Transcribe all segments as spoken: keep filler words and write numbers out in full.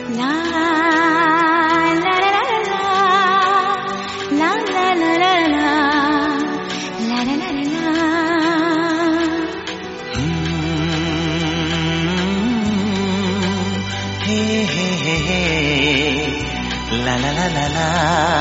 La la la la la la la la la la la la la la. Hey hey hey hey, la la la la la.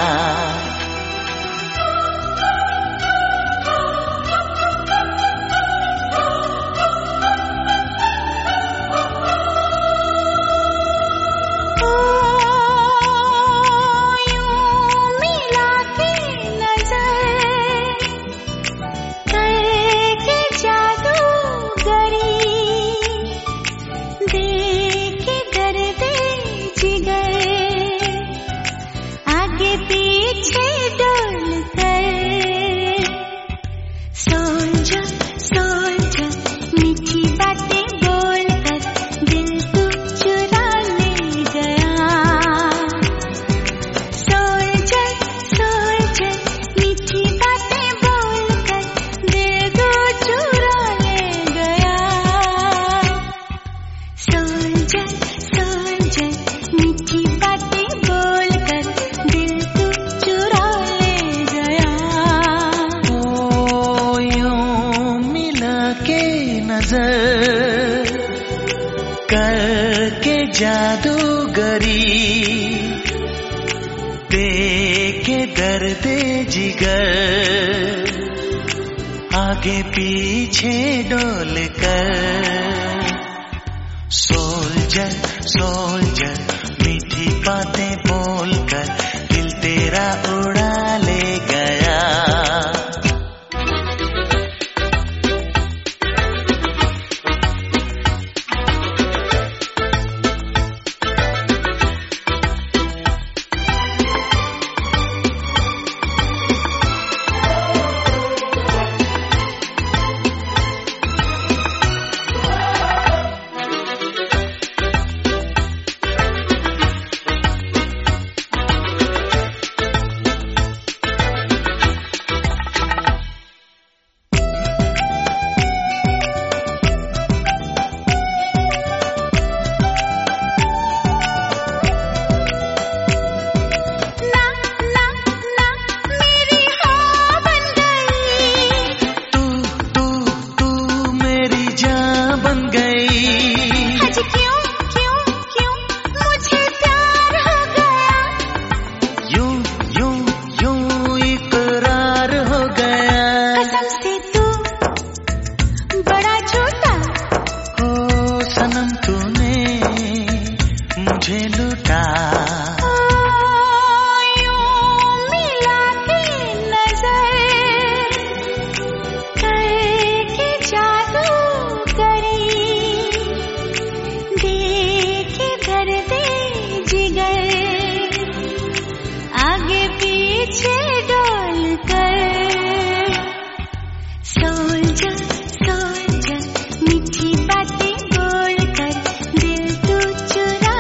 करके जादूगरी देके दर्द जिगर आगे पीछे डोल कर सोल्जर सोल्जर मीठी बातें बोल कर दिल तेरा उड़ा ले गया। मुझे लुटा यूं मिला के नजर करके जादू करी देखे दर्द जिगर आगे पीछे डोल कर सोल्जर सोल्जर मीठी बातें बोल कर दिल तू चुरा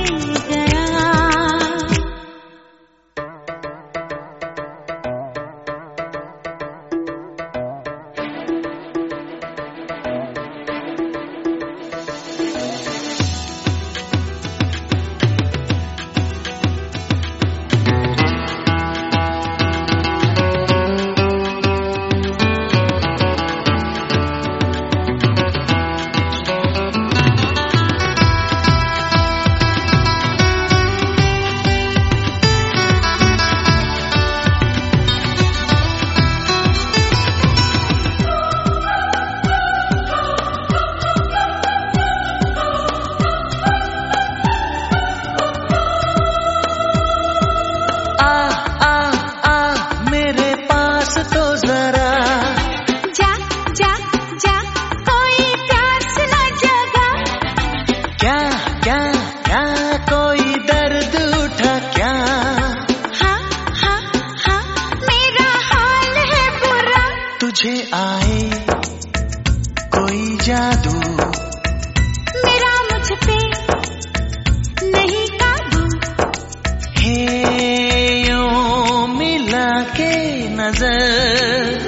तुझे आए कोई जादू मेरा मुझ पे नहीं काबू हे यूं मिला के नजर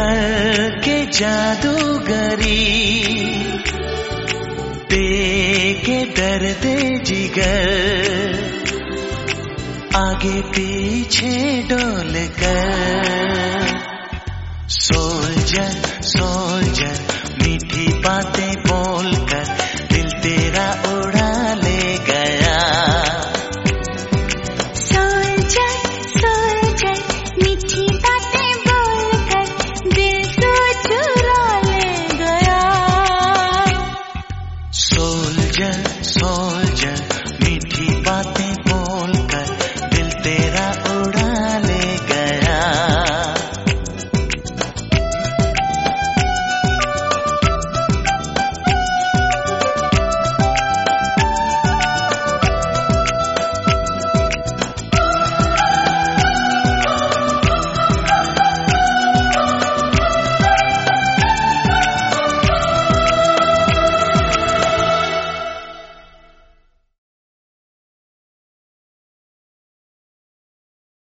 करके जादूगरी देख के दर्द जिगर आगे पीछे डोल कर। सोल्जर सोल्जर मीठी बातें बोलकर